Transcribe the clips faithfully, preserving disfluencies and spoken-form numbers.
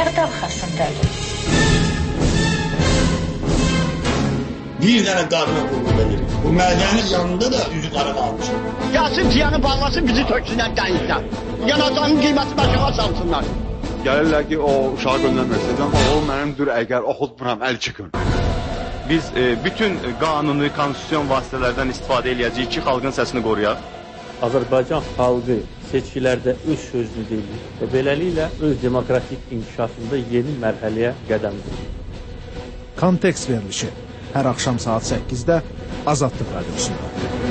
hərdə arxasındadır. Bir dənə qadına qulluq edir. Bu mədənin yanında da üzü qara qalmış. Gəlsin tiyanı bağlasın, bizi töksünlər dənizdən. Yanacağın qiyməti başına salsınlar. Gəlirlər ki, o uşağı göndərməsin. O mənim dur əgər oxutmuram, əl çıxın. Biz e, bütün qanuni, konstitusyon vasitələrdən istifadə edəcəyik ki, xalqın səsini qoruyaq. Azərbaycan xalqı seçkilərdə öz sözünü deyir və beləliklə öz demokratik inkişafında yeni mərhələyə qədəm qoyur. Kontekst verilişi hər axşam saat səkkizdə Azadlıq Radiosunda.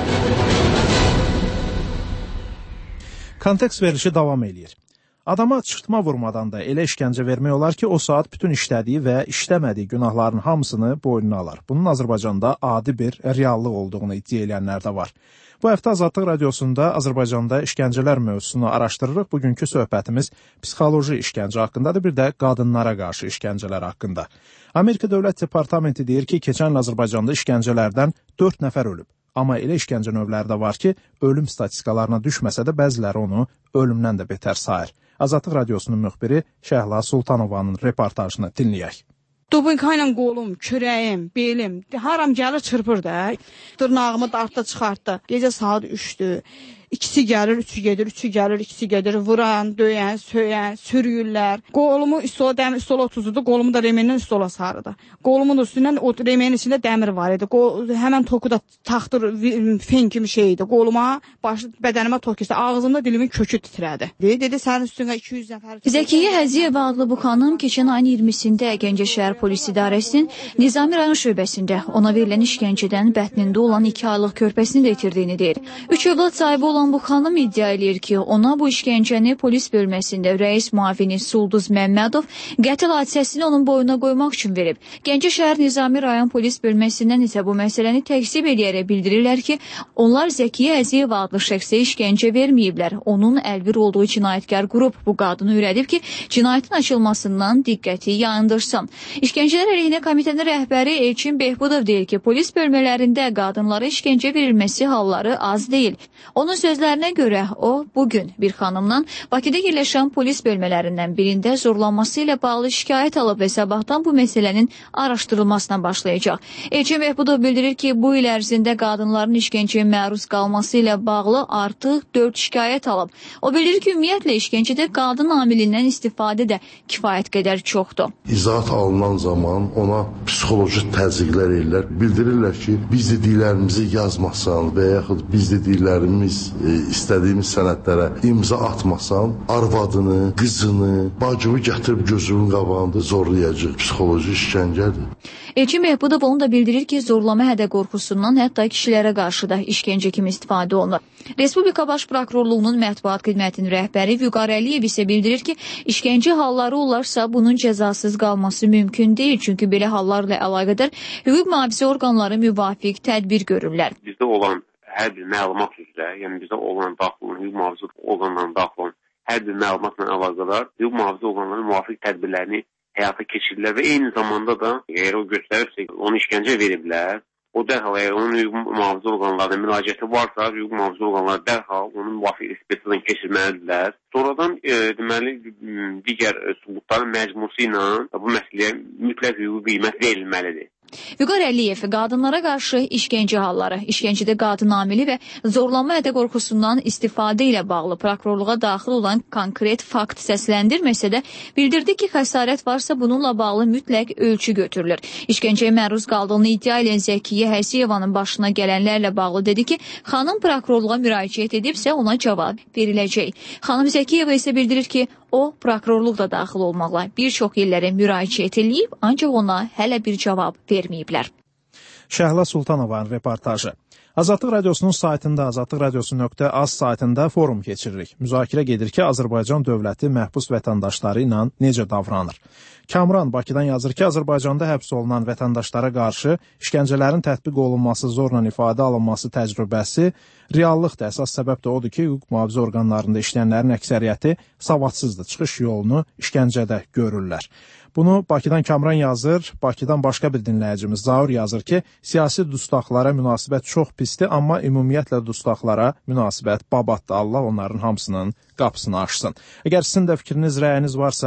Kontekst verilişi davam edir. Adama çırtma vurmadan da elə işgəncə vermək olar ki, o saat bütün işlədiyi və işləmədiyi günahların hamısını boynuna alar. Bunun Azərbaycanda adi bir reallıq olduğunu iddia edənlər də var. Bu həftə Azadlıq Radiosunda Azərbaycanda işgəncələr mövzusunu araşdırırıq. Bugünkü söhbətimiz psixoloji işgəncə haqqındadır, bir də qadınlara qarşı işgəncələr haqqında. Amerika Dövlət Departamenti deyir ki, keçən il Azərbaycanda işgəncələrdən dörd nəfər ölüb. Amma elə işgəncə növləri də var ki, ölüm statistikalarına düşməsə də bəziləri onu ölümdən də betər sayır. Azadlıq Radiosunun müxbiri Şəhla Sultanovanın reportajını dinləyək. Dubinka ilə qolum, kürəyim, belim, haram gəlir çırpır da. Dırnağımı dartda çıxartdı. Gecə saat üçdür. İkisi gəlir, üçü gedir, üçü gəlir, ikisi gedir. Vuran, döyən, söyən, sürüyürlər. Qolumu üstülə dəmir üstülə otuzdu. Qolumu da remendən üstülə sarıdı. Qolumun üstündən o remenin içində dəmir var idi. Qol, həmən toku da taxtır, fen kimi şey idi. Qoluma, başı, bədənimə tok istə. Ağzımda dilimin kökü titrədi. Dedi, dedi sənin üstünə iki yüz nəfər. Zəkiyyə Həziyeva adlı bu xanım keçən ayın iyirmisində Gəncə şəhər polis idarəsinin Nizami rayon şöbəsində ona verilən işgəncədən bətnində olan iki aylıq körpəsini də itirdiyini deyir. Üç övlad sahibi olan bu xanım iddia edir ki, ona bu işgəncəni polis bölməsində rəis müavini Sulduz Məmmədov qətl hadisəsini onun boynuna qoymaq üçün verib. Gəncə şəhər Nizami rayon polis bölməsindən isə bu məsələni təksib edərək bildirirlər ki, onlar Zəkiyyə Həziyeva adlı şəxsə işgəncə verməyiblər. Onun əlbir olduğu cinayətkar qrup bu qadını öyrədib ki, cinayətin açılmasından diqqəti yayındırsın. İşgəncələr əleyhinə komitənin rəhbəri Elçin Behbudov deyir ki, polis bölmələrində qadınlara işgəncə verilməsi halları az deyil. Onun sözlərinə görə o, bugün bir xanımdan Bakıda yerləşən polis bölmələrindən birində zorlanması ilə bağlı şikayət alıb və sabahdan bu məsələnin araşdırılmasına başlayacaq. Elçin Behbudov bildirir ki, bu il ərzində qadınların işgəncəyə məruz qalması ilə bağlı artıq dörd şikayət alıb. O bildirir ki, ümumiyyətlə işgəncədə qadın amilindən istifadə də kifayət qədər çoxdur. İzahat alınan zaman ona psixoloji təzyiqlər edirlər. Bildirirlər ki, biz dediklərimizi yazmasan və yaxud biz dediklərimiz e, istədiyimiz sənədlərə imza atmasan, arvadını, qızını, bacını gətirib gözünün qabağında zorlayacaq. Psixoloji işgəncədir. Elçin Behbudov onu da bildirir ki, zorlama hədə qorxusundan hətta kişilərə qarşı da işgəncə kimi istifadə olunur. Respublika Baş Prokurorluğunun mətbuat xidmətinin rəhbəri Vüqar Əliyev isə bildirir ki, işgəncə halları olarsa bunun cəzasız qalması mümkün deyil. Çünki belə hallarla əlaqədar hüquq mühafizə orqanları müvafiq tədbir görürlər. Bizdə olan hər bir məlumat üzrə, yəni bizdə olan daxil olan, hüquq mühafizə orqanlarının daxil olan hər bir məlumatla əlaqədar hüquq mühafizə orqanlarının müvafiq tədbirlərini həyata keçirirlər və eyni zamanda da əgər o göstərirsə, onu işgəncə veriblər, o dərhal əgər onun hüquq mühafizə orqanlarına müraciəti varsa, hüquq mühafizə orqanları dərhal onun müvafiq ekspertizadan keçirməlidirlər. Sonradan e, deməli digər sübutların məcmusu ilə bu məsələyə mütləq hüquqi qiymət verilməlidir. Vüqar Əliyev qadınlara qarşı işgəncə halları, işgəncədə qadın amili və zorlanma hədə qorxusundan istifadə ilə bağlı prokurorluğa daxil olan konkret fakt səsləndirməsə də bildirdi ki, xəsarət varsa bununla bağlı mütləq ölçü götürülür. İşgəncəyə məruz qaldığını iddia edən Zəkiyyə Həziyevanın başına gələnlərlə bağlı dedi ki, xanım prokurorluğa müraciət edibsə ona cavab veriləcək. Xanım Zəkiyeva isə bildirir ki, o prokurorluqda daxil olmaqla bir çox illərə müraciət edib, ancaq ona hələ bir cavab verməyiblər. Şəhla Sultanovanın reportajı. Azadlıq Radiosunun saytında, azadlıq radiosu nöqtə az saytında forum keçiririk. Müzakirə gedir ki, Azərbaycan dövləti məhbus vətəndaşları ilə necə davranır. Kamran Bakıdan yazır ki, Azərbaycanda həbs olunan vətəndaşlara qarşı işgəncələrin tətbiq olunması, zorla ifadə alınması təcrübəsi reallıqdır. Əsas səbəb də odur ki, hüquq mühafizə orqanlarında işləyənlərin əksəriyyəti savadsızdır. Çıxış yolunu işgəncədə görürlər. Bunu Bakıdan Kamran yazır, Bakıdan başqa bir dinləyicimiz Zaur yazır ki, siyasi dustaqlara münasibət çox pisdir, amma ümumiyyətlə dustaqlara münasibət babatdır. Allah onların hamısının qapısını açsın. Əgər sizin də fikriniz, rəyiniz varsa,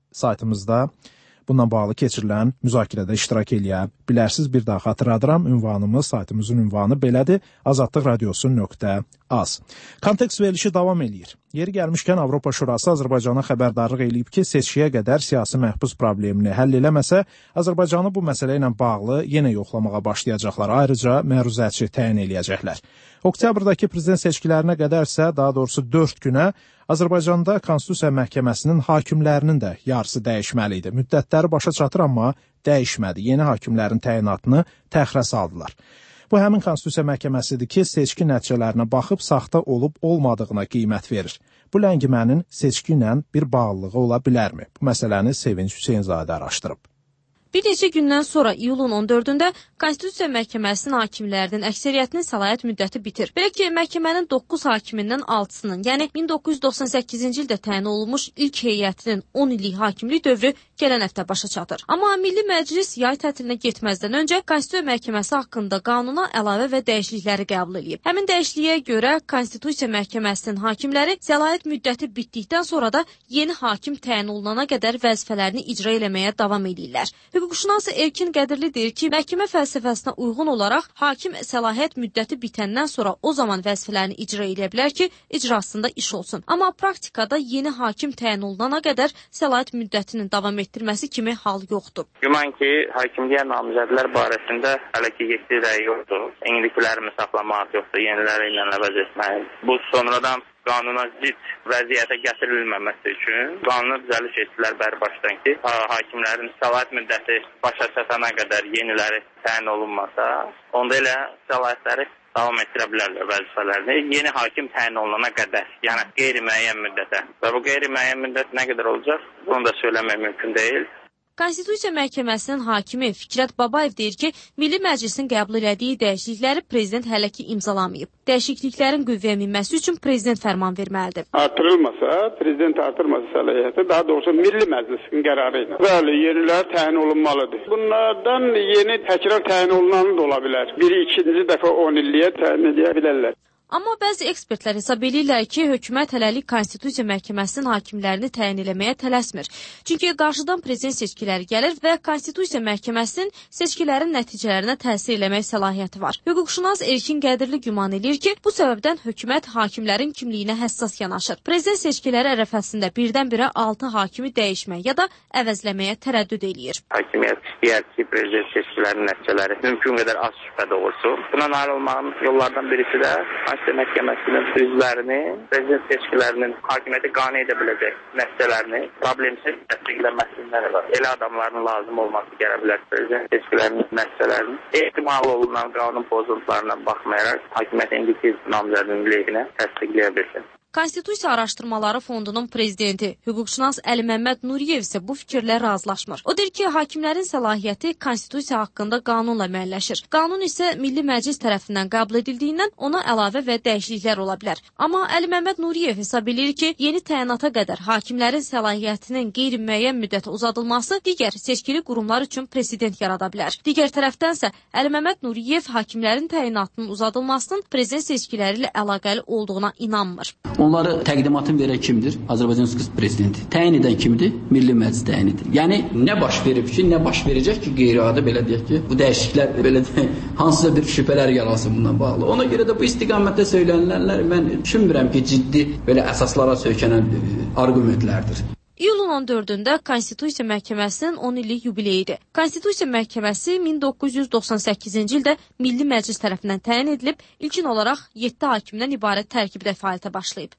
saytımızda bununla bağlı keçirilən müzakirədə iştirak eləyə bilərsiz. Bir daha xatırladıram, ünvanımız, saytımızın ünvanı belədir, azadlıq radiosu nöqtə az. Kontekst verilişi davam eləyir. Yeri gəlmişkən Avropa Şurası Azərbaycana xəbərdarlıq eləyib ki, seçkiyə qədər siyasi məhbus problemini həll eləməsə, Azərbaycanı bu məsələ ilə bağlı yenə yoxlamağa başlayacaqlar. Ayrıca məruzəçi təyin eləyəcəklər. Oktyabrdakı prezident seçkilərinə qədərsə, daha doğrusu dörd günə Azərbaycanda Konstitusiya Məhkəməsinin hakimlərinin də yarısı dəyişməli idi. Müddətləri başa çatır, amma dəyişmədi. Yeni hakimlərin təyinatını təxirə saldılar. Bu həmin Konstitusiya Məhkəməsidir ki, seçki nəticələrinə baxıb saxta olub-olmadığına qiymət verir. Bu ləngimənin seçki ilə bir bağlılığı ola bilərmi? Bu məsələni Sevinç Hüseynzadə araşdırıb. Bir neçə gündən sonra iyulun on dördündə Konstitusiya Məhkəməsinin hakimlərinin əksəriyyətinin səlahiyyət müddəti bitir. Belə ki, məhkəmənin doqquz hakimindən altısının, yəni min doqquz yüz doxsan səkkizinci ildə təyin olunmuş ilk heyətinin on illik hakimlik dövrü gələn həftə başa çatır. Amma Milli Məclis yay tətilinə getməzdən öncə Konstitusiya Məhkəməsi haqqında qanuna əlavə və dəyişiklikləri qəbul edib. Həmin dəyişikliyə görə Konstitusiya Məhkəməsinin hakimləri səlahiyyət müddəti bitdikdən sonra da yeni hakim təyin olunana qədər vəzifələrini icra eləməyə davam edirlər. Hüquqşünas Erkin Qədirli deyir ki, məhkəmə fəlsəfəsinə uyğun olaraq hakim səlahiyyət müddəti bitəndən sonra o zaman vəzifələrini icra edə bilər ki, icrasında iş olsun. Amma praktikada yeni hakim təyin olunana qədər səlahiyyət müddətinin davam etdirməsi kimi hal yoxdur. Güman ki, hakimliyə namizədlər barəsində hələ ki yekdi rəy yoxdur. İndiliklərimi saxlamaq yoxdur, yeniləri ilə əvəz etmək. Bu sonradan qanuna zidd vəziyyətə gətirilməməsi üçün qanuna düzəliş etdilər bərbaşdan ki, hakimlərin səlahiyyət müddəti başa çatana qədər yeniləri təyin olunmasa, onda elə səlahiyyətləri davam etdirə bilərlər vəzifələrini. Yeni hakim təyin olunana qədər, yəni qeyri-müəyyən müddətə. Və bu qeyri-müəyyən müddət nə qədər olacaq, bunu da söyləmək mümkün deyil. Konstitusiya Məhkəməsinin hakimi Fikrət Babayev deyir ki, Milli Məclisin qəbul elədiyi dəyişiklikləri prezident hələ ki imzalamayıb. Dəyişikliklərin qüvvəyə minməsi üçün prezident fərman verməlidir. Artırılmasa, prezident artırmasa səlahiyyəti, daha doğrusu Milli Məclisin qərarı ilə. Bəli, yenilər təyin olunmalıdır. Bunlardan yeni təkrar təyin olunanı da ola bilər. Biri ikinci dəfə on illiyə təyin edə bilərlər. Amma bəzi ekspertlər hesab edirlər ki, hökumət hələlik Konstitusiya Məhkəməsinin hakimlərini təyin eləməyə tələsmir. Çünki qarşıdan prezident seçkiləri gəlir və Konstitusiya Məhkəməsinin seçkilərin nəticələrinə təsir eləmək səlahiyyəti var. Hüquqşünas Erkin Qədirli güman edir ki, bu səbəbdən hökumət hakimlərin kimliyinə həssas yanaşır. Prezident seçkiləri ərəfəsində birdən-birə altı hakimi dəyişmək ya da əvəzləməyə tərəddüd eləyir. Hakimiyyət istəyər ki, prezident seçkilərinin nəticələri mümkün qədər az şübhədə olsun. Buna nail olmağın yollardan birisi də Konstitusiya Məhkəməsinin üzvlərini, prezident seçkilərinin hakimiyyəti qane edə biləcək nəticələrini problemsiz təsdiqləməsindən var. Elə adamların lazım olması gələ bilər prezident seçkilərinin nəticələrini. Ehtimal olunan qanun pozuntularına baxmayaraq hakimiyyət indiki namizədinin lehinə təsdiqləyə bilsin. Konstitusiya Araşdırmaları Fondunun prezidenti, hüquqşünas Əli Məmməd Nuriyev isə bu fikirlə razılaşmır. O deyir ki, hakimlərin səlahiyyəti Konstitusiya haqqında qanunla müəlləşir. Qanun isə Milli Məclis tərəfindən qəbul edildiyindən ona əlavə və dəyişikliklər ola bilər. Amma Əli Məmməd Nuriyev hesab edir ki, yeni təyinata qədər hakimlərin səlahiyyətinin qeyri-müəyyən müddətə uzadılması digər seçkili qurumlar üçün president yarada bilər. Digər tərəfdənsə Əli Məmməd Nuriyev hakimlərin təyinatının uzadılmasının prezident seçkiləri ilə əlaqəli olduğuna inanmır. Onları təqdimatın verən kimdir? Azərbaycan Respublikası prezidenti. Təyin edən kimdir? Milli Məclis təyin edir. Yəni nə baş verib ki, nə baş verəcək ki, qeyri-adi belə deyək ki, bu dəyişikliklər belə deyək, hansısa bir şübhələr yaransın bundan bağlı. Ona görə də bu istiqamətdə söylənənlər mən düşünmürəm ki, ciddi belə əsaslara söykənən arqumentlərdir. İyulun on dördündə Konstitusiya Məhkəməsinin on illik yubileyidir. Konstitusiya Məhkəməsi min doqquz yüz doxsan səkkizinci ildə Milli Məclis tərəfindən təyin edilib, ilkin olaraq yeddi hakimdən ibarət tərkibdə fəaliyyətə başlayıb.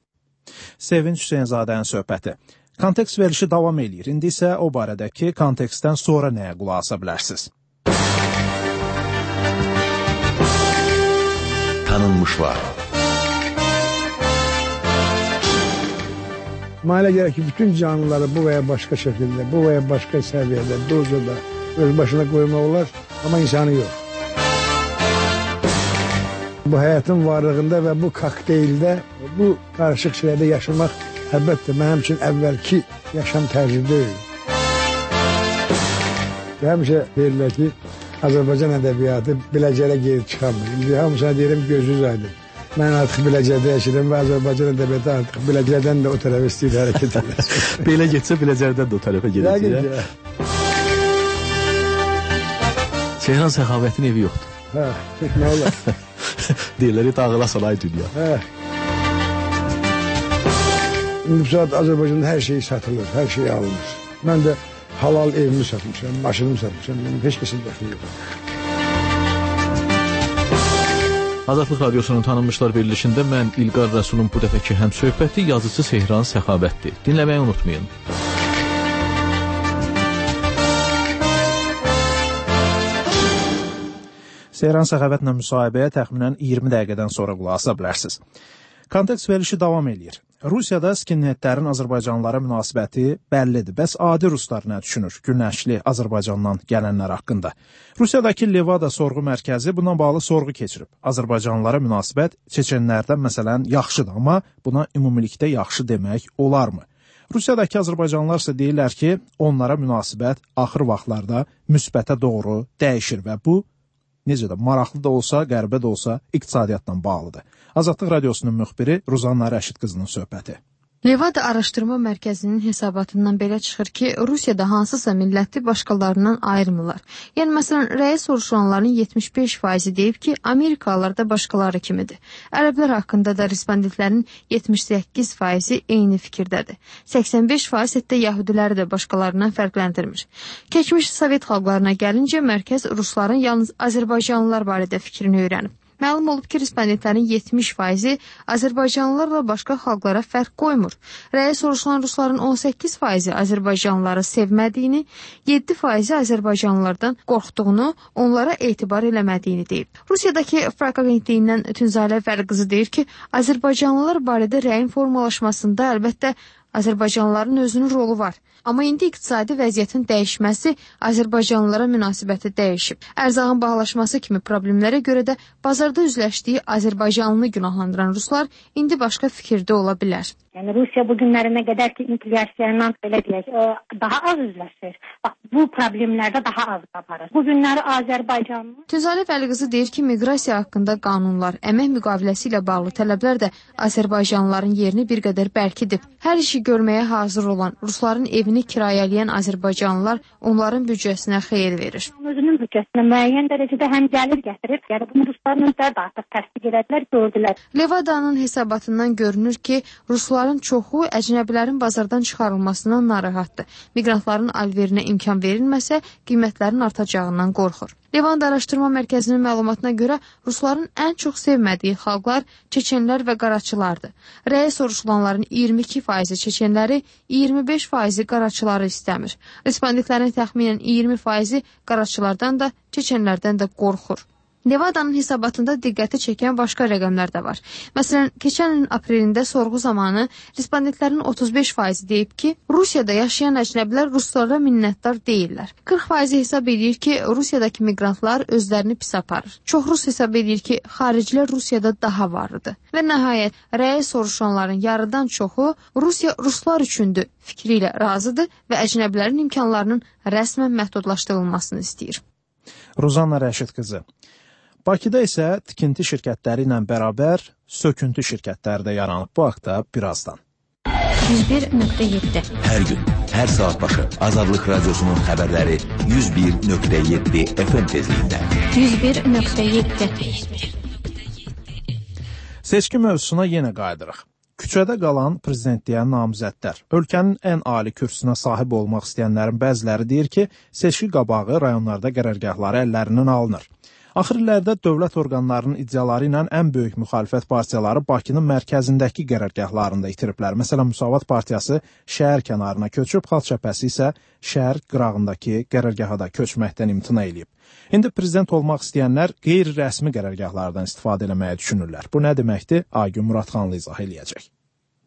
Sevinç Hüseynzadənin söhbəti. Kontekst verilişi davam eləyir. İndi isə o barədəki kontekstdən sonra nəyə qulaq asa bilərsiniz? Tanınmışlar. Mənə gəlir ki, bütün canlıları bu və ya başqa şəkildə, bu və ya başqa səviyyədə, dozada öz başına qoymaq olar, amma insanı yox. Bu həyatın varlığında və bu kokteyldə, bu qarışıq şeylərdə yaşamaq əlbəttə mənim üçün əvvəlki yaşam tərzi deyil. Həmişə deyirlər ki, Azərbaycan ədəbiyyatı biləcələ geri çıxamır. İndi hamısına deyirəm gözünüz aydın. Mən artıq Biləcərdə yaşayıram və Azərbaycan ədəbiyyatı artıq Biləcərdən də o tərəfə istəyir hərəkət edir. Belə getsə Biləcərdən də o tərəfə gedəcək. Seyran Səxavətin evi yoxdur. Hə, nə olar? Deyirlər, dağıla salay dünya. Hə. Bu saat Azərbaycanda hər şey satılır, hər şey alınır. Mən də halal evimi satmışam, maşınımı satmışam, mənim heç kəsin dəxli yox. Azadlıq Radiosunun tanınmışlar verilişində mən İlqar Rəsulun bu dəfəki həmsöhbəti yazıcı Seyran Səxavətdir. Dinləməyi unutmayın. Seyran Səxavətlə müsahibəyə təxminən iyirmi dəqiqədən sonra qulaq asa bilərsiniz. Kontekst verilişi davam edir. Rusiyada skinheadlərin Azərbaycanlılara münasibəti bəllidir. Bəs adi ruslar nə düşünür günəşli Azərbaycandan gələnlər haqqında? Rusiyadakı Levada sorğu mərkəzi buna bağlı sorğu keçirib. Azərbaycanlılara münasibət çeçenlərdən məsələn yaxşıdır, amma buna ümumilikdə yaxşı demək olarmı? Rusiyadakı Azərbaycanlılar isə deyirlər ki, onlara münasibət axır vaxtlarda müsbətə doğru dəyişir və bu necə də maraqlı da olsa, qəribə də olsa iqtisadiyyatla bağlıdır. Azadlıq Radiosunun müxbiri Ruzanna Rəşid qızının söhbəti. Levada Araşdırma Mərkəzinin hesabatından belə çıxır ki, Rusiyada hansısa milləti başqalarından ayırmırlar. Yəni, məsələn, rəyə soruşulanların yetmiş beş faizi deyib ki, Amerikalılar da başqaları kimidir. Ərəblər haqqında da respondentlərin yetmiş səkkiz faizi eyni fikirdədir. səksən beş faiz hətta Yahudiləri də başqalarından fərqləndirmir. Keçmiş Sovet xalqlarına gəlincə, mərkəz rusların yalnız Azərbaycanlılar barədə fikrini öyrənib. Məlum olub ki, respondentlərin yetmiş faizi Azərbaycanlılarla başqa xalqlara fərq qoymur. Rəyə soruşulan rusların on səkkiz faizi Azərbaycanlıları sevmədiyini, yeddi faizi Azərbaycanlılardan qorxduğunu, onlara etibar eləmədiyini deyib. Rusiyadakı Fraka agentliyindən Tünzalə Vəliqızı deyir ki, Azərbaycanlılar barədə rəyin formalaşmasında əlbəttə Azərbaycanlıların özünün rolu var. Amma indi iqtisadi vəziyyətin dəyişməsi Azərbaycanlılara münasibəti dəyişib. Ərzağın bahalaşması kimi problemlərə görə də bazarda üzləşdiyi Azərbaycanlını günahlandıran ruslar indi başqa fikirdə ola bilər. Yəni Rusiya bu günlərinə qədər ki, inflyasiyanla belə deyək, daha az üzləşir. Bax, bu problemlərdə daha az qabarır. Bu günləri Azərbaycanlı... Tünzalə Vəliqızı deyir ki, miqrasiya haqqında qanunlar, əmək müqaviləsi ilə bağlı tələblər də Azərbaycanlıların yerini bir qədər bərkidib. Hər işi görməyə hazır olan, rusların evini kirayələyən Azərbaycanlılar onların büdcəsinə xeyir verir. Özünün büdcəsinə müəyyən dərəcədə həm gəlir gətirib, yəni bunu rusların özləri də artıq təsdiq edədilər, gördülər. Levadanın hesabatından görünür ki, rusların çoxu əcnəbilərin bazardan çıxarılmasından narahatdır. Miqrantların alverinə imkan verilməsə, qiymətlərin artacağından qorxur. Levanda Araşdırma Mərkəzinin məlumatına görə rusların ən çox sevmədiyi xalqlar çeçenlər və qaraçılardır. Rəyə soruşulanların iyirmi iki faizi çeçenləri, iyirmi beş faizi qaraçıları istəmir. Respondentlərin təxminən iyirmi faizi qaraçılardan da, çeçenlərdən də qorxur. Levadanın hesabatında diqqəti çəkən başqa rəqəmlər də var. Məsələn, keçən ilin aprelində sorğu zamanı respondentlərin otuz beş faizi deyib ki, Rusiyada yaşayan əcnəbilər ruslara minnətdar deyirlər. qırx faizi hesab edir ki, Rusiyadakı miqrantlar özlərini pis aparır. Çox rus hesab edir ki, xaricilər Rusiyada daha varlıdır. Və nəhayət, rəyə soruşanların yarıdan çoxu Rusiya ruslar üçündür fikri ilə razıdır və əcnəbilərin imkanlarının rəsmən məhdudlaşdırılmasını istəyir. Ruzanna Rəşid qızı. Bakıda isə tikinti şirkətləri ilə bərabər söküntü şirkətləri də yaranıb. Bu haqda birazdan. yüz bir nöqtə yeddi Hər gün, hər saat başı Azadlıq Radiosunun xəbərləri yüz bir nöqtə yeddi F M tezliyində. yüz bir nöqtə yeddi Seçki mövzusuna yenə qayıdırıq. Küçədə qalan prezidentliyə namizədlər. Ölkənin ən ali kürsüsünə sahib olmaq istəyənlərin bəziləri deyir ki, seçki qabağı rayonlarda qərargahları əllərindən alınır. Axır illərdə dövlət orqanlarının iddiaları ilə ən böyük müxalifət partiyaları Bakının mərkəzindəki qərargahlarında itiriblər. Məsələn, Müsavat Partiyası şəhər kənarına köçüb, Xalq Cəbhəsi isə şəhər qırağındakı qərargaha da köçməkdən imtina eləyib. İndi prezident olmaq istəyənlər qeyri-rəsmi qərargahlardan istifadə eləməyə düşünürlər. Bu nə deməkdir? Aygün Muradxanlı izah eləyəcək.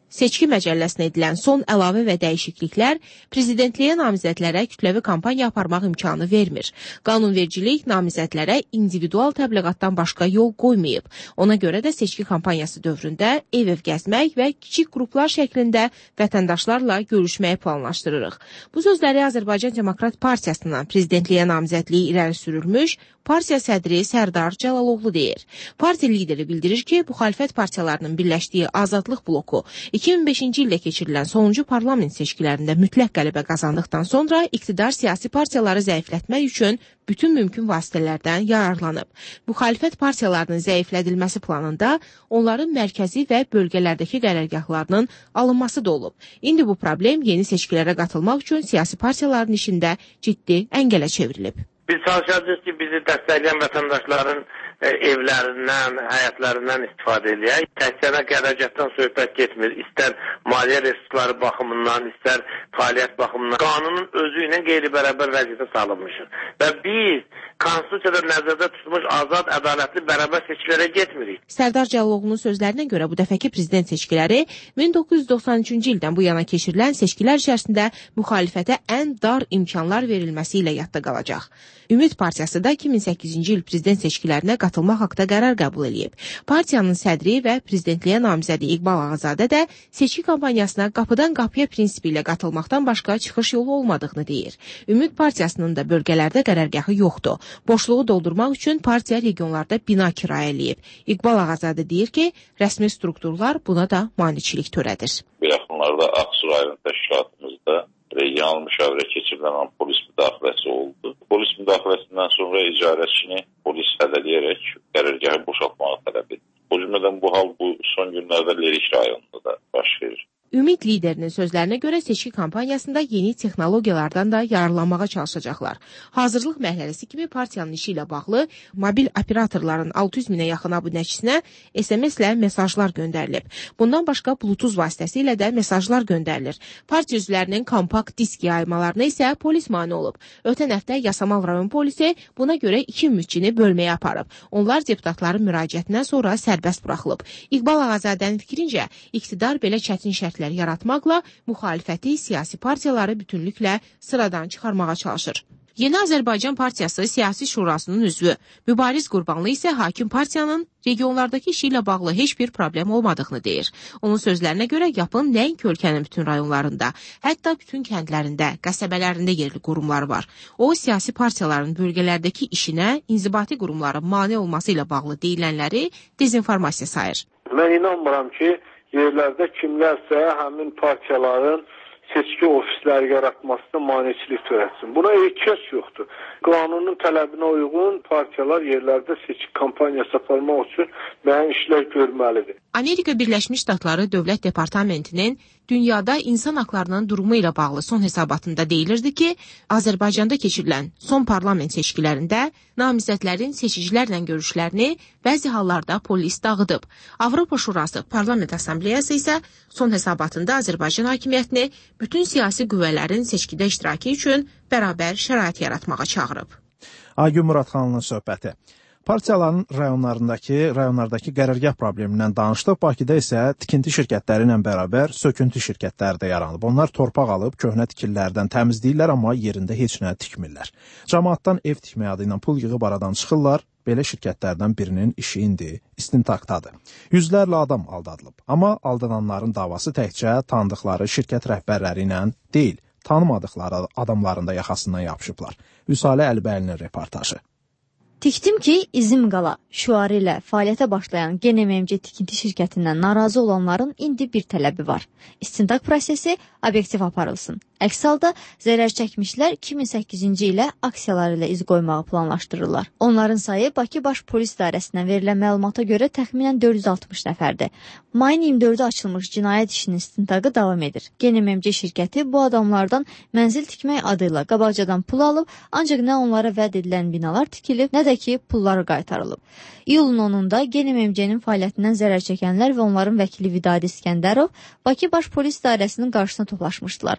Seçki məcəlləsinə edilən son əlavə və dəyişikliklər prezidentliyə namizədlərə kütləvi kampaniya aparmaq imkanı vermir. Qanunvericilik namizədlərə individual təbliğatdan başqa yol qoymayıb. Ona görə də seçki kampaniyası dövründə ev-ev gəzmək və kiçik qruplar şəklində vətəndaşlarla görüşməyi planlaşdırırıq. Bu sözləri Azərbaycan Demokrat Partiyasından prezidentliyə namizədliyi irəli sürülmüş partiya sədri Sərdar Cəlaloğlu deyir. Partiya lideri bildirir ki, müxalifət partiyalarının birləşdiyi Azadlıq bloku iki min beşinci ildə keçirilən sonuncu parlament seçkilərində mütləq qələbə qazandıqdan sonra iqtidar siyasi partiyaları zəiflətmək üçün bütün mümkün vasitələrdən yararlanıb. Müxalifət partiyalarının zəiflədilməsi planında onların mərkəzi və bölgələrdəki qərargahlarının alınması da olub. İndi bu problem yeni seçkilərə qatılmaq üçün siyasi partiyaların işində ciddi əngələ çevrilib. Biz çalışacağız ki, bizi dəstəkləyən vətəndaşların e, evlərindən, həyətlərindən istifadə edək. Təkcə qərargahdan söhbət getmir. İstər maliyyə resursları baxımından, istər fəaliyyət baxımından. Qanunun özü ilə qeyri-bərabər vəziyyətə salınmışıq. Və biz Konstitusiyada nəzərdə tutmuş azad, ədalətli, bərabər seçkilərə getmirik. Sərdar Cəlaloğlu'nun sözlərinə görə bu dəfəki prezident seçkiləri min doqquz yüz doxsan üçüncü ildən bu yana keçirilən seçkilər içərisində müxalifətə ən dar imkanlar verilməsi ilə yadda qalacaq. Ümid Partiyası da iki min səkkizinci il prezident seçkilərinə qatılmaq haqda qərar qəbul edib. Partiyanın sədri və prezidentliyə namizədi İqbal Ağazadə də seçki kampaniyasına qapıdan qapıya prinsipi ilə qatılmaqdan başqa çıxış yolu olmadığını deyir. Ümid Partiyasının da bölgələrdə qərargahı yoxdur. Boşluğu doldurmaq üçün partiya regionlarda bina kirayə eləyib. İqbal Ağazadə deyir ki, rəsmi strukturlar buna da maneçilik törədir. Bir yaxınlarda Ağsu rayon təşkilatımızda regional müşavirə keçirilən polis müdaxiləsi oldu. Polis müdaxiləsindən sonra icarəçini polis hədələyərək qərargahı boşaltmağı tələb etdi. O cümlədən bu hal bu son günlərdə Lerik rayonunda da baş verir. Ümid liderinin sözlərinə görə seçki kampaniyasında yeni texnologiyalardan da yararlanmağa çalışacaqlar. Hazırlıq mərhələsi kimi partiyanın işi ilə bağlı mobil operatorların altı yüz minə yaxın abunəçisinə S M S-lə mesajlar göndərilib. Bundan başqa Bluetooth vasitəsilə də mesajlar göndərilir. Partiya üzvlərinin kompakt disk yaymalarına isə polis mane olub. Ötən həftə Yasamal rayon polisi buna görə iki ümidçini bölməyə aparıb. Onlar deputatların müraciətindən sonra sərbəst buraxılıb. İqbal Ağazadənin fikrincə, iqtidar belə çətin şərtlər yaratmaqla müxalifəti, siyasi partiyaları bütünlüklə sıradan çıxarmağa çalışır. Yeni Azərbaycan Partiyası Siyasi Şurasının üzvü Mübariz Qurbanlı isə hakim partiyanın regionlardakı işi ilə bağlı heç bir problem olmadığını deyir. Onun sözlərinə görə yapın nəinki ölkənin bütün rayonlarında, hətta bütün kəndlərində, qəsəbələrində yerli qurumları var. O, siyasi partiyaların bölgələrdəki işinə inzibati qurumların mane olması ilə bağlı deyilənləri dezinformasiya sayır. Mən inanmıram ki, yerlərdə kimlərsə həmin partiyaların seçki ofisləri yaratmasına maneçilik törətsin. Buna ehtiyac yoxdur. Qanunun tələbinə uyğun partiyalar yerlərdə seçki kampaniyası aparmaq üçün müəyyən işlər görməlidir. Amerika Birləşmiş Ştatları Dövlət Departamentinin dünyada insan haqlarının durumu ilə bağlı son hesabatında deyilirdi ki, Azərbaycanda keçirilən son parlament seçkilərində namizədlərin seçicilərlə görüşlərini bəzi hallarda polis dağıdıb. Avropa Şurası Parlament Assambleyası isə son hesabatında Azərbaycan hakimiyyətini bütün siyasi qüvvələrin seçkidə iştirakı üçün bərabər şərait yaratmağa çağırıb. Aygün Muradxanlının söhbəti. Partiyaların rayonlarındakı, rayonlardakı qərargah problemindən danışdıq. Bakıda isə tikinti şirkətləri ilə bərabər söküntü şirkətləri də yaranıb. Onlar torpaq alıb köhnə tikililərdən təmizləyirlər, amma yerində heç nə tikmirlər. Camaatdan ev tikmək adı ilə pul yığıb aradan çıxırlar. Belə şirkətlərdən birinin işi indi istintaqdadır. Yüzlərlə adam aldadılıb. Amma aldananların davası təkcə tanıdıqları şirkət rəhbərləri ilə deyil, tanımadıqları adamların da yaxasından yapışıblar. Vüsalə Əlibəylinin reportajı. Tikdim ki, izim qala şüarı ilə fəaliyyətə başlayan G N M M C tikinti şirkətindən narazı olanların indi bir tələbi var. İstintaq prosesi obyektiv aparılsın. Əks halda zərər çəkmişlər iki min səkkizinci ilə aksiyaları ilə iz qoymağı planlaşdırırlar. Onların sayı Bakı Baş Polis İdarəsindən verilən məlumata görə təxminən dörd yüz altmış nəfərdir. Mayın iyirmi dördü açılmış cinayət işinin istintaqı davam edir. G N M M C şirkəti bu adamlardan mənzil tikmək adıyla qabaqcadan pul alıb, ancaq nə onlara vəd edilən binalar tikilib, nə də ki pulları qaytarılıb. İyulun onunda G N M M C-nin fəaliyyətindən zərər çəkənlər və onların vəkili Vidadi İskəndərov Bakı Baş Polis İdarəsinin qarşısına toplaşmışdılar. Pay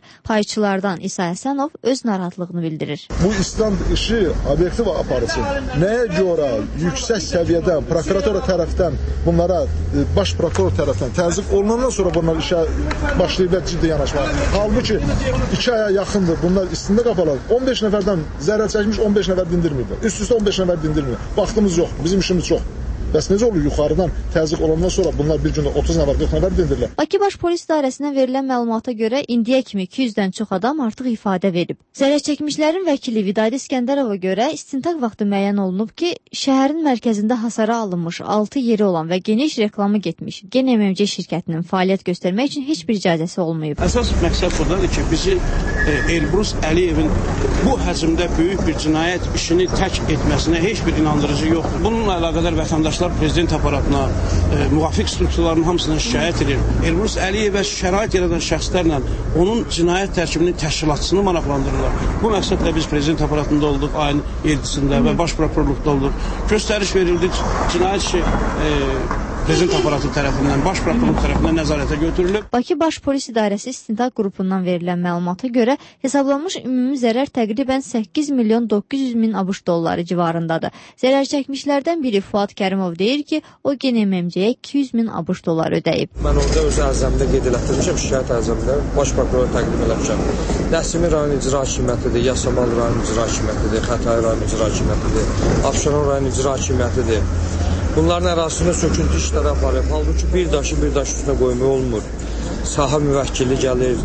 Cinayətçilərdən İsa Həsənov öz narahatlığını bildirir. Bu İslam işi obyektiv aparılsın. Nəyə görə yüksək səviyyədən, prokuratura tərəfdən bunlara baş prokuror tərəfdən təzyiq olunandan sonra bunlar işə başlayıblar ciddi yanaşmağa. Halbuki iki aya yaxındır bunlar istində qapalar. on beş nəfərdən zərər çəkmiş, on beş nəfər dindirməyiblər. Üst-üstə on beş nəfər dindirməyiblər. Vaxtımız yox, bizim işimiz çox. Bəs necə olur yuxarıdan təzyiq olandan sonra bunlar bir gündə otuz nəfər, qırx nəfər dindirirlər? Bakı Baş Polis İdarəsindən verilən məlumata görə indiyə kimi iki yüzdən çox adam artıq ifadə verib. Zərər çəkmişlərin vəkili Vidadi İskəndərova görə istintaq vaxtı müəyyən olunub ki, şəhərin mərkəzində hasara alınmış altı yeri olan və geniş reklamı getmiş Gen M M C şirkətinin fəaliyyət göstərmək üçün heç bir icazəsi olmayıb. Əsas məqsəd buradadır ki, bizi e, Elbrus Əliyevin bu həcmdə böyük bir cinayət işini tək etməsinə heç bir inandırıcı yoxdur. Bununla əlaqədar vətəndaşlar prezident aparatına, e, müvafiq strukturların hamısına şikayət edir. Elbrus Əliyevə şərait yaradan şəxslərlə onun cinayət tərkibinin təşkilatçısını maraqlandırırlar. Bu məqsədlə biz prezident aparatında olduq ayın yedisində və baş prokurorluqda olduq. Göstəriş verildi, cinayət işi e, prezident aparatı tərəfindən, baş prokurorluq tərəfindən nəzarətə götürülüb. Bakı Baş Polis İdarəsi İstintaq qrupundan verilən məlumata görə hesablanmış ümumi zərər təqribən səkkiz milyon doqquz yüz min ABŞ dolları civarındadır. Zərər çəkmişlərdən biri Fuad Kərimov deyir ki, o Gen M M C-yə iki yüz min ABŞ dolları ödəyib. Mən orada öz ərzəmdə qeyd elətdirmişəm, şikayət ərzəmdə baş prokurora təqdim eləmişəm. Nəsimi rayon icra hakimiyyətidir, Yasamal rayon icra hakimiyyətidir, Xətai rayon icra hakimiyyətidir, Abşeron rayon icra hakimiyyətidir. Bunların ərazisində söküntü işləri aparıb. Halbuki bir daşı bir daş üstünə qoymaq olmur. Sahə müvəkkili gəlir,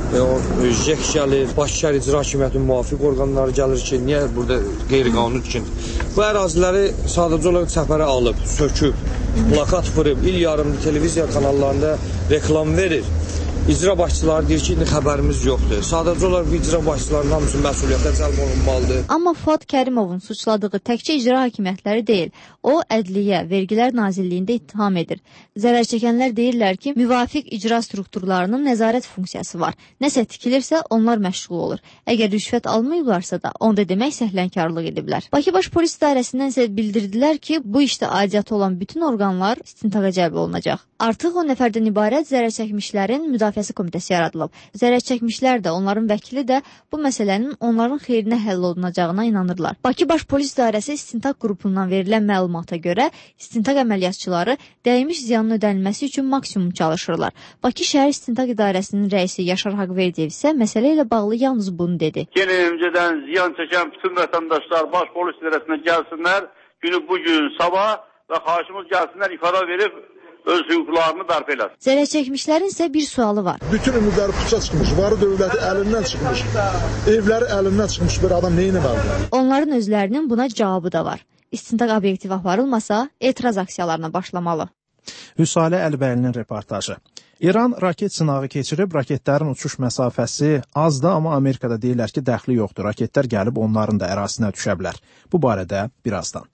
J E K gəlir, Bakı İcra Hakimiyyətinin müvafiq orqanları gəlir ki, niyə burada qeyri-qanuni tikinti? Bu əraziləri sadəcə olaraq səfərə alıb, söküb, plakat vurub, il yarımdır televiziya kanallarında reklam verir. İcra başçıları deyir ki, indi xəbərimiz yoxdur. Sadəcə olaraq icra başçılarının hamısı məsuliyyətə cəlb olunmalıdır. Amma Fuad Kərimovun suçladığı təkcə icra hakimiyyətləri deyil. O, Ədliyyə, Vergilər Nazirliyində ittiham edir. Zərər çəkənlər deyirlər ki, müvafiq icra strukturlarının nəzarət funksiyası var. Nəsə tikilirsə, onlar məşğul olur. Əgər rüşvət almayıblarsa da, onda demək səhlənkarlıq ediblər. Bakı Baş Polis İdarəsindən isə bildirdilər ki, bu işdə aidiyyatı olan bütün orqanlar istintaqa cəlb olunacaq. Artıq on nəfərdən ibarət zərər çəkmişlərin müdafiəsi komitəsi yaradılıb. Zərər çəkmişlər də, onların vəkili də bu məsələnin onların xeyrinə həll olunacağına inanırlar. Bakı Baş Polis İdarəsi istintaq qrupundan verilən məlumata görə istintaq əməliyyatçıları dəymiş ziyanın ödənilməsi üçün maksimum çalışırlar. Bakı Şəhər İstintaq İdarəsinin rəisi Yaşar Haqverdiyev isə məsələ ilə bağlı yalnız bunu dedi. Gen M M C-dən ziyan çəkən bütün vətəndaşlar Baş Polis İdarəsinə gəlsinlər, günü bugün, sabah və xahişimiz gəlsinlər, ifadə verib öz hüquqlarını bərpa eləsin. Zərər çəkmişlərin isə bir sualı var. Bütün ümidləri puça çıxmış, varı dövləti əlindən çıxmış, evləri əlindən çıxmış bir adam neyini verdi? Onların özlərinin buna cavabı da var. İstintaq obyektiv aparılmasa, etiraz aksiyalarına başlamalı. Hüsalə Əlbəylinin reportajı. İran raket sınağı keçirib, raketlərin uçuş məsafəsi azdır, amma Amerikada deyirlər ki, dəxli yoxdur. Raketlər gəlib onların da ərazisinə düşə bilər. Bu barədə birazdan.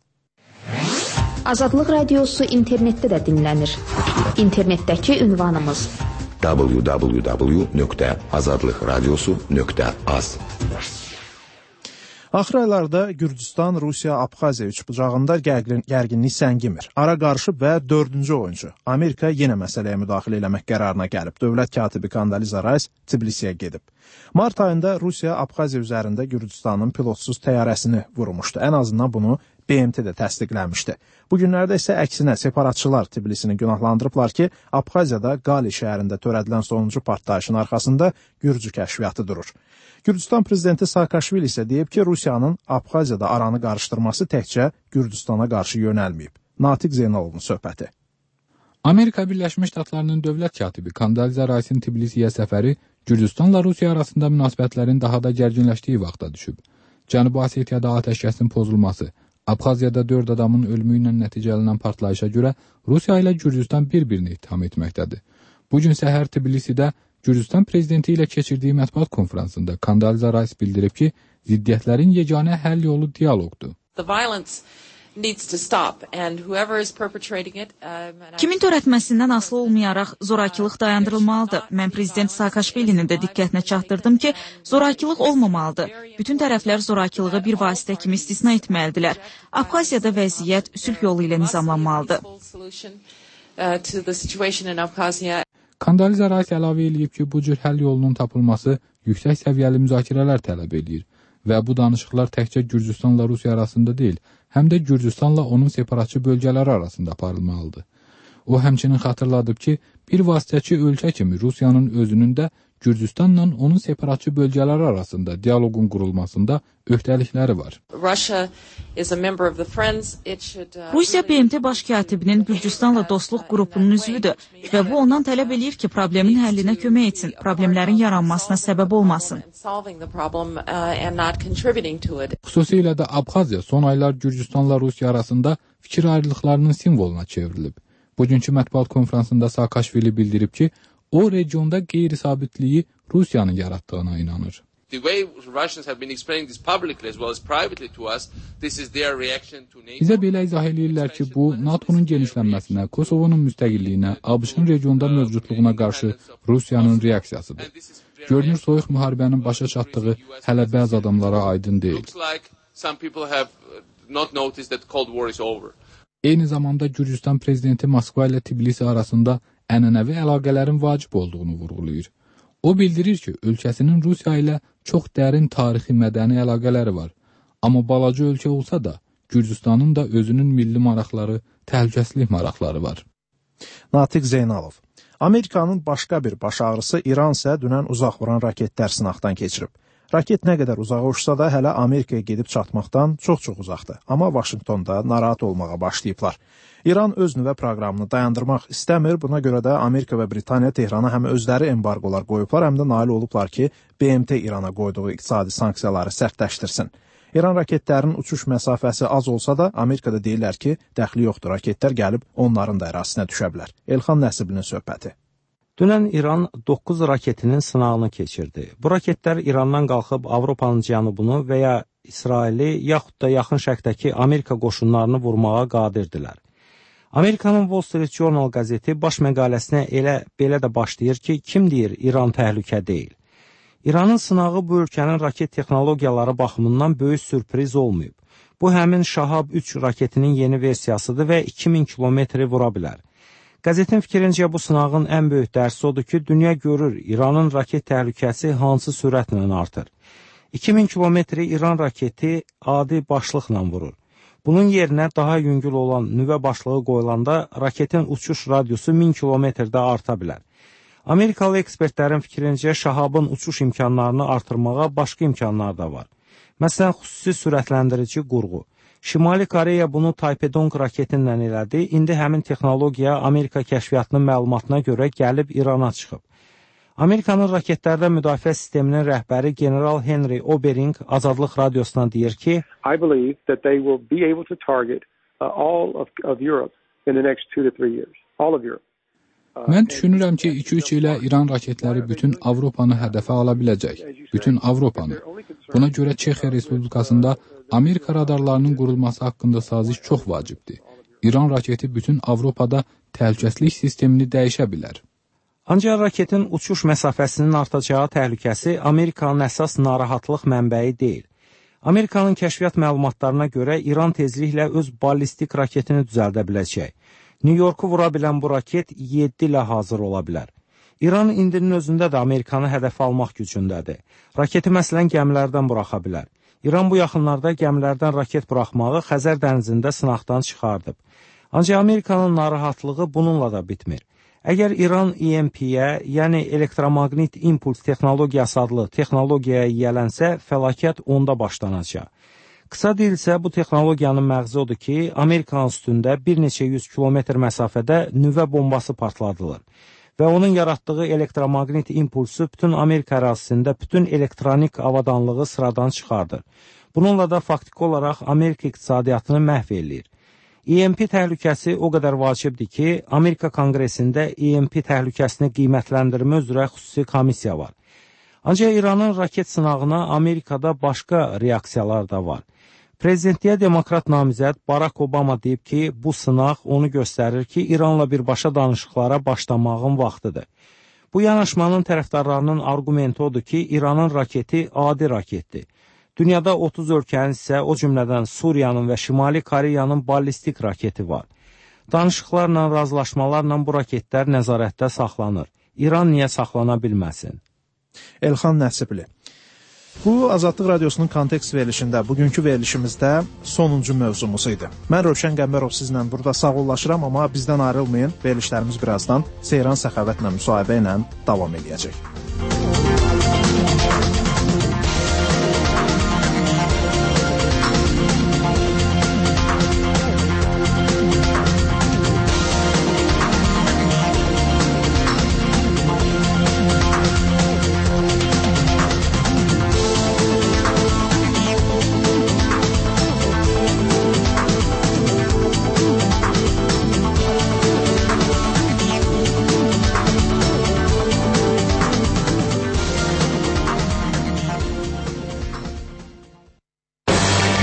Azadlıq Radiosu internetdə də dinlənir. İnternetdəki ünvanımız w w w nöqtə azadlıq radiosu nöqtə az. Axır aylarda Gürcüstan, Rusiya, Abxaziya üçbucağında gərginlik səngimir. Ara qarışıb və dördüncü oyuncu Amerika yenə məsələyə müdaxilə eləmək qərarına gəlib. Dövlət katibi Kandaliza Rice Tbilisiyə gedib. Mart ayında Rusiya Abxaziya üzərində Gürcüstanın pilotsuz təyyarəsini vurmuşdu. Ən azından bunu B M T də təsdiqləmişdi. Bu günlərdə isə əksinə separatçılar Tbilisini günahlandırıblar ki, Abxaziyada Qali şəhərində törədilən sonuncu partlayışın arxasında Gürcü kəşfiyyatı durur. Gürcüstan prezidenti Saakashvili isə deyib ki, Rusiyanın Abxaziyada aranı qarışdırması təkcə Gürcüstana qarşı yönəlməyib. Natiq Zeynalovun söhbəti. Amerika Birləşmiş Ştatlarının dövlət katibi Kandaliza Rice'in Tbilisiyə səfəri Gürcüstanla Rusiya arasında münasibətlərin daha da gərginləşdiyi vaxta düşüb. Cənubi Osetiyada atəşkəsin pozulması, Abxaziyada dörd adamın ölümü ilə nəticələnən partlayışa görə Rusiya ilə Gürcüstan bir-birini ittiham etməkdədir. Bugün səhər Tbilisidə Gürcüstan prezidenti ilə keçirdiyi mətbuat konfransında Kandaliza Rice bildirib ki, ziddiyyətlərin yeganə həll yolu dialoqdur. Kimin törətməsindən asılı olmayaraq zorakılıq dayandırılmalıdır. Mən prezident Saakashvilinin də diqqətinə çatdırdım ki, zorakılıq olmamalıdır. Bütün tərəflər zorakılığı bir vasitə kimi istisna etməlidirlər. Abxaziyada vəziyyət sülh yolu ilə nizamlanmalıdır. Kandaliza Rice əlavə edib ki, bu cür həll yolunun tapılması yüksək səviyyəli müzakirələr tələb edir və bu danışıqlar təkcə Gürcüstanla Rusiya arasında deyil, həm də Gürcüstanla onun separatçı bölgələri arasında aparılmalıdır. O həmçinin xatırladıb ki, bir vasitəçi ölkə kimi Rusiyanın özünün də Gürcüstanla onun separatçı bölgələri arasında dialoqun qurulmasında öhdəlikləri var. Rusiya B M T baş katibinin Gürcüstanla dostluq qrupunun üzvüdür və bu ondan tələb eləyir ki, problemin həllinə kömək etsin, problemlərin yaranmasına səbəb olmasın. Xüsusilə də Abxaziya son aylar Gürcüstanla Rusiya arasında fikir ayrılıqlarının simvoluna çevrilib. Bugünkü mətbuat konferansında Saakaşvili bildirib ki, o regionda qeyri-sabitliyi Rusiyanın yaratdığına inanır. Bizə belə izah edirlər ki, bu NATO'nun genişlənməsinə, Kosovonun müstəqilliyinə, ABŞ-ın regionda mövcudluğuna qarşı Rusiyanın reaksiyasıdır. Görünür, soyuq müharibənin başa çatdığı hələ bəzi adamlara aydın deyil. Eyni zamanda Gürcüstan prezidenti Moskva ilə Tbilisi arasında ənənəvi əlaqələrin vacib olduğunu vurğulayır. O bildirir ki, ölkəsinin Rusiya ilə çox dərin tarixi mədəni əlaqələri var. Amma balaca ölkə olsa da, Gürcüstanın da özünün milli maraqları, təhlükəsizlik maraqları var. Natiq Zeynalov. Amerikanın başqa bir baş ağrısı İran isə dünən uzaq vuran raketlər sınaqdan keçirib. Raket nə qədər uzağa uçsa da hələ Amerikaya gedib çatmaqdan çox-çox uzaqdır. Amma Vaşinqtonda narahat olmağa başlayıblar. İran öz nüvə proqramını dayandırmaq istəmir. Buna görə də Amerika və Britaniya Tehrana həm özləri embargolar qoyublar, həm də nail olublar ki, B M T İrana qoyduğu iqtisadi sanksiyaları sərtləşdirsin. İran raketlərinin uçuş məsafəsi az olsa da, Amerikada deyirlər ki, dəxli yoxdur. Raketlər gəlib onların da ərazisinə düşə bilər. Elxan Nəsiblinin söhbəti. Dünən İran doqquz raketinin sınağını keçirdi. Bu raketlər İrandan qalxıb Avropanın cənubunu və ya İsraili, yaxud da yaxın şərqdəki Amerika qoşunlarını vurmağa qadirdirlər. Amerikanın Wall Street Journal qəzeti baş məqaləsinə elə belə də başlayır ki, kim deyir İran təhlükə deyil. İranın sınağı bu ölkənin raket texnologiyaları baxımından böyük sürpriz olmayıb. Bu həmin Şahab üç raketinin yeni versiyasıdır və iki min kilometri vura bilər. Qəzetin fikrincə bu sınağın ən böyük dərsi odur ki, dünya görür İranın raket təhlükəsi hansı sürətlə artır. iki min kilometri İran raketi adi başlıqla vurur. Bunun yerinə daha yüngül olan nüvə başlığı qoyulanda raketin uçuş radiusu min kilometrdə arta bilər. Amerikalı ekspertlərin fikrincə Şahabın uçuş imkanlarını artırmağa başqa imkanlar da var. Məsələn, xüsusi sürətləndirici qurğu. Şimali Koreya bunu Taipei-Dong raketindən elədi. İndi həmin texnologiya Amerika kəşfiyyatının məlumatına görə gəlib İrana çıxıb. Amerikanın raketlərdə müdafiə sisteminin rəhbəri General Henry Obering Azadlıq Radiosuna deyir ki, I believe that they will be able to target uh, all of, of Europe in the next two to three years. All of Europe. Mən düşünürəm ki, iki üç ilə İran raketləri bütün Avropanı hədəfə ala biləcək. Bütün Avropanı. Buna görə Çexiya Respublikasında Amerika radarlarının qurulması haqqında saziş çox vacibdir. İran raketi bütün Avropada təhlükəsizlik sistemini dəyişə bilər. Ancaq raketin uçuş məsafəsinin artacağı təhlükəsi Amerikanın əsas narahatlıq mənbəyi deyil. Amerikanın kəşfiyyat məlumatlarına görə İran tezliklə öz ballistik raketini düzəldə biləcək. New Yorku vura bilən bu raket yeddi ilə hazır ola bilər. İran indinin özündə də Amerikanı hədəf almaq gücündədir. Raketi məsələn gəmilərdən buraxa bilər. İran bu yaxınlarda gəmilərdən raket buraxmağı Xəzər dənizində sınaqdan çıxardıb. Ancaq Amerikanın narahatlığı bununla da bitmir. Əgər İran E M P-yə, yəni elektromaqnit impuls texnologiyası adlı texnologiyaya yiyələnsə, fəlakət onda başlanacaq. Qısa deyilsə, bu texnologiyanın məğzi odur ki, Amerikanın üstündə bir neçə yüz kilometr məsafədə nüvə bombası partladılır və onun yaratdığı elektromaqnit impulsu bütün Amerika ərazisində bütün elektronik avadanlığı sıradan çıxardır. Bununla da faktiki olaraq Amerika iqtisadiyyatını məhv eləyir. E M P təhlükəsi o qədər vacibdir ki, Amerika Konqresində E M P təhlükəsini qiymətləndirmə üzrə xüsusi komissiya var. Ancaq İranın raket sınağına Amerikada başqa reaksiyalar da var. Prezidentliyə demokrat namizəd Barack Obama deyib ki, bu sınaq onu göstərir ki, İranla birbaşa danışıqlara başlamağın vaxtıdır. Bu yanaşmanın tərəfdarlarının argumenti odur ki, İranın raketi adi raketdir. Dünyada otuz ölkənin isə o cümlədən Suriyanın və Şimali Koreyanın ballistik raketi var. Danışıqlarla, razılaşmalarla bu raketlər nəzarətdə saxlanır. İran niyə saxlana bilməsin? Elxan Nəsibli. Bu Azadlıq Radiosunun kontekst verilişində, bugünkü verilişimizdə sonuncu mövzumuz idi. Mən Rövşən Qəmbərov sizlə burada sağollaşıram, amma bizdən ayrılmayın. Verilişlərimiz birazdan Seyran Səxavətlə müsahibə ilə davam edəcək.